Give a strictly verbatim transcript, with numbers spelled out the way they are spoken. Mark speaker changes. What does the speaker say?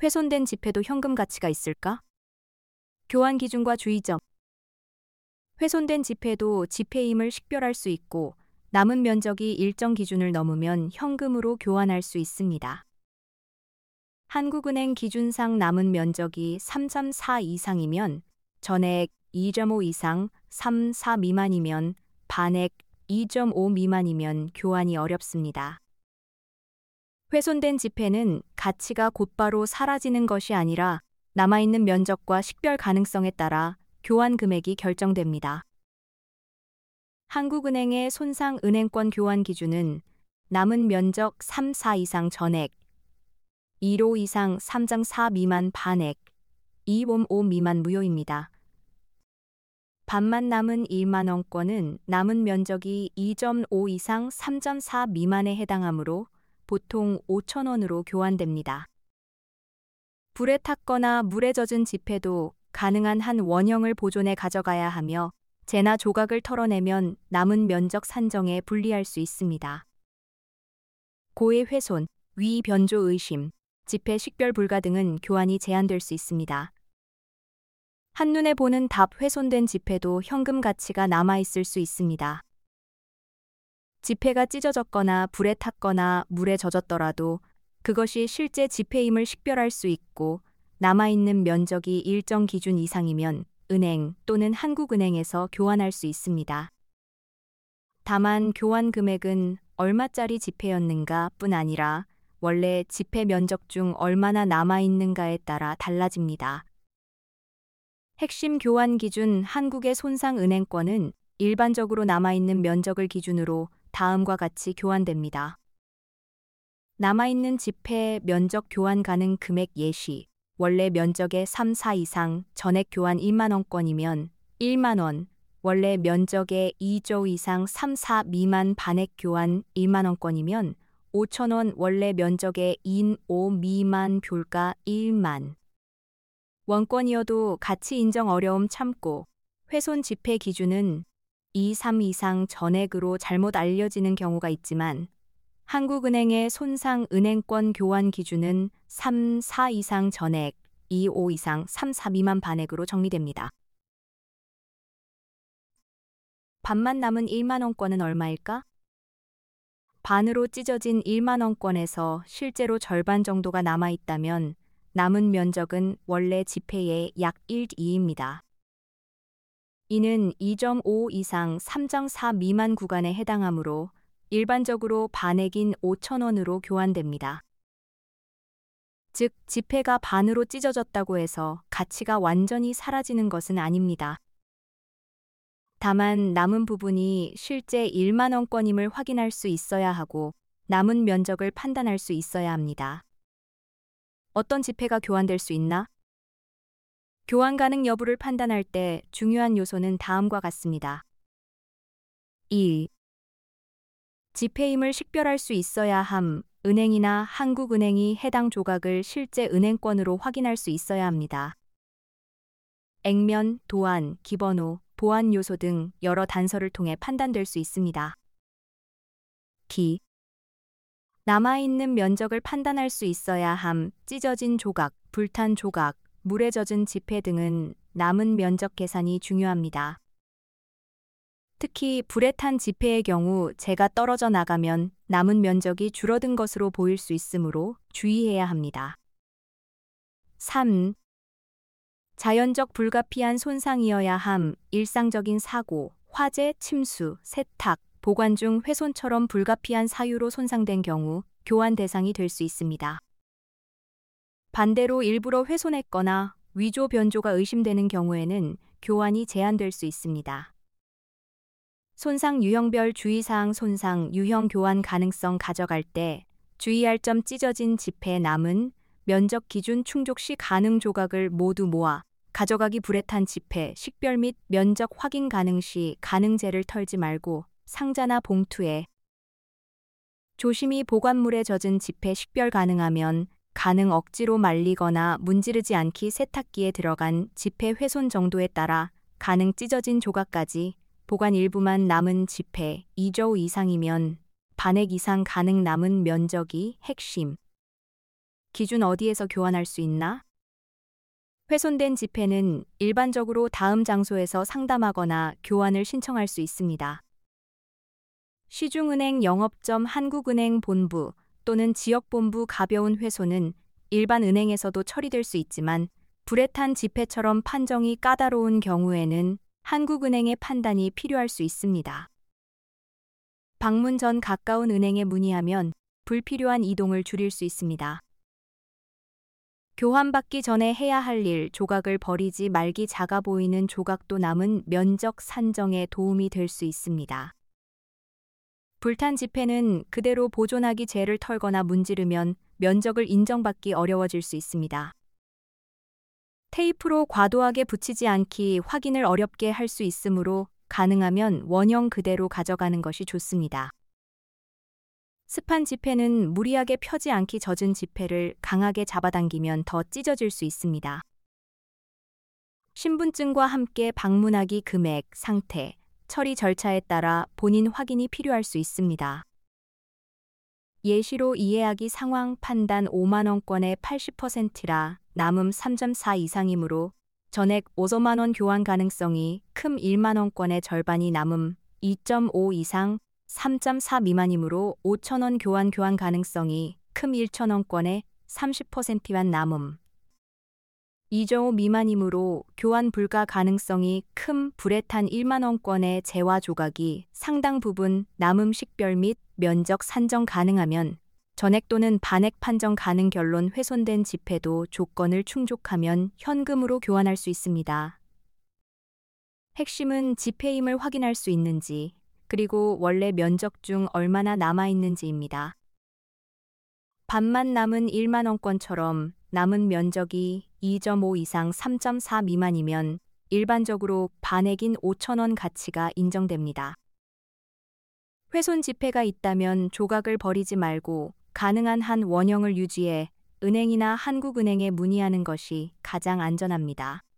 Speaker 1: 훼손된 지폐도 현금 가치가 있을까? 교환 기준과 주의점. 훼손된 지폐도 지폐임을 식별할 수 있고 남은 면적이 일정 기준을 넘으면 현금으로 교환할 수 있습니다. 한국은행 기준상 남은 면적이 삼 점 사 이상이면 전액, 이 점 오 이상, 삼, 사 미만이면 반액, 이 점 오 미만이면 교환이 어렵습니다. 훼손된 지폐는 가치가 곧바로 사라지는 것이 아니라 남아있는 면적과 식별 가능성에 따라 교환 금액이 결정됩니다. 한국은행의 손상은행권 교환 기준은 남은 면적 삼, 사 이상 전액, 일, 오 이상 삼 점 사 미만 반액, 이 점 오 미만 무효입니다. 반만 남은 일만 원권은 남은 면적이 이 점 오 이상 삼 점 사 미만에 해당하므로 보통 오천 원으로 교환됩니다. 불에 탔거나 물에 젖은 지폐도 가능한 한 원형을 보존해 가져가야 하며 재나 조각을 털어내면 남은 면적 산정에 불리할 수 있습니다. 고의 훼손, 위 변조 의심, 지폐 식별 불가 등은 교환이 제한될 수 있습니다. 한눈에 보는 답 훼손된 지폐도 현금 가치가 남아있을 수 있습니다. 지폐가 찢어졌거나 불에 탔거나 물에 젖었더라도 그것이 실제 지폐임을 식별할 수 있고 남아있는 면적이 일정 기준 이상이면 은행 또는 한국은행에서 교환할 수 있습니다. 다만 교환 금액은 얼마짜리 지폐였는가 뿐 아니라 원래 지폐 면적 중 얼마나 남아있는가에 따라 달라집니다. 핵심 교환 기준 한국의 손상은행권은 일반적으로 남아있는 면적을 기준으로 다음과 같이 교환됩니다. 남아있는 지폐 면적 교환 가능 금액 예시, 원래 면적의 삼, 사 이상 전액 교환 일만 원권이면 일만 원, 원래 면적의 이 조 이상 삼, 사 미만 반액 교환 일만 원권이면 오천 원, 원래 면적의 이, 오 미만 교가 일만 원권이어도 가치 인정 어려움 참고 훼손 지폐 기준은 이, 삼 이상 전액으로 잘못 알려지는 경우가 있지만 한국은행의 손상은행권 교환 기준은 삼, 사 이상 전액, 이, 오 이상 삼, 사 미만 반액으로 정리됩니다. 반만 남은 일만 원권은 얼마일까? 반으로 찢어진 일만 원권에서 실제로 절반 정도가 남아있다면 남은 면적은 원래 지폐의 약 일, 이입니다. 이는 이 점 오 이상 삼 점 사 미만 구간에 해당하므로 일반적으로 반액인 오천 원으로 교환됩니다. 즉, 지폐가 반으로 찢어졌다고 해서 가치가 완전히 사라지는 것은 아닙니다. 다만 남은 부분이 실제 일만 원권임을 확인할 수 있어야 하고 남은 면적을 판단할 수 있어야 합니다. 어떤 지폐가 교환될 수 있나? 교환 가능 여부를 판단할 때 중요한 요소는 다음과 같습니다. 일. 지폐임을 식별할 수 있어야 함. 은행이나 한국은행이 해당 조각을 실제 은행권으로 확인할 수 있어야 합니다. 액면, 도안, 기번호, 보안 요소 등 여러 단서를 통해 판단될 수 있습니다. 기. 남아있는 면적을 판단할 수 있어야 함. 찢어진 조각, 불탄 조각, 물에 젖은 지폐 등은 남은 면적 계산이 중요합니다. 특히 불에 탄 지폐의 경우 재가 떨어져 나가면 남은 면적이 줄어든 것으로 보일 수 있으므로 주의해야 합니다. 삼. 자연적 불가피한 손상이어야 함. 일상적인 사고, 화재, 침수, 세탁, 보관 중 훼손처럼 불가피한 사유로 손상된 경우 교환 대상이 될 수 있습니다. 반대로 일부러 훼손했거나 위조 변조가 의심되는 경우에는 교환이 제한될 수 있습니다. 손상 유형별 주의사항 손상 유형 교환 가능성 가져갈 때 주의할 점 찢어진 지폐 남은 면적 기준 충족 시 가능 조각을 모두 모아 가져가기 불에 탄 지폐 식별 및 면적 확인 가능 시 가능재를 털지 말고 상자나 봉투에 조심히 보관물에 젖은 지폐 식별 가능하면 가능 억지로 말리거나 문지르지 않기 세탁기에 들어간 지폐 훼손 정도에 따라 가능 찢어진 조각까지 보관 일부만 남은 지폐 이 조 이상이면 반액 이상 가능 남은 면적이 핵심 기준 어디에서 교환할 수 있나? 훼손된 지폐는 일반적으로 다음 장소에서 상담하거나 교환을 신청할 수 있습니다. 시중은행 영업점 한국은행 본부 또는 지역본부. 가벼운 훼손은 일반 은행에서도 처리될 수 있지만 불에 탄 지폐처럼 판정이 까다로운 경우에는 한국은행의 판단이 필요할 수 있습니다. 방문 전 가까운 은행에 문의하면 불필요한 이동을 줄일 수 있습니다. 교환받기 전에 해야 할 일. 조각을 버리지 말기. 작아 보이는 조각도 남은 면적 산정에 도움이 될 수 있습니다. 불탄 지폐는 그대로 보존하기. 재를 털거나 문지르면 면적을 인정받기 어려워질 수 있습니다. 테이프로 과도하게 붙이지 않기. 확인을 어렵게 할 수 있으므로 가능하면 원형 그대로 가져가는 것이 좋습니다. 습한 지폐는 무리하게 펴지 않기. 젖은 지폐를 강하게 잡아당기면 더 찢어질 수 있습니다. 신분증과 함께 방문하기. 금액, 상태, 처리 절차에 따라 본인 확인이 필요할 수 있습니다. 예시로 이해하기. 상황 판단 오만 원권의 팔십 퍼센트라 남음 삼 점 사 이상이므로 전액 오만 원 교환 가능성이 큼 일만 원권의 절반이 남음 이 점 오 이상 삼 점 사 미만이므로 오천 원 교환 교환 가능성이 큼 천 원권의 삼십 퍼센트만 남음 이 점 오 미만이므로 교환 불가 가능성이 큼 불에 탄 일만 원권의 재화 조각이 상당 부분 남음 식별 및 면적 산정 가능하면 전액 또는 반액 판정 가능. 결론 훼손된 지폐도 조건을 충족하면 현금으로 교환할 수 있습니다. 핵심은 지폐임을 확인할 수 있는지 그리고 원래 면적 중 얼마나 남아있는지입니다. 반만 남은 일만 원권처럼 남은 면적이 이 점 오 이상 삼 점 사 미만이면 일반적으로 반액인 오천 원 가치가 인정됩니다. 훼손 지폐가 있다면 조각을 버리지 말고 가능한 한 원형을 유지해 은행이나 한국은행에 문의하는 것이 가장 안전합니다.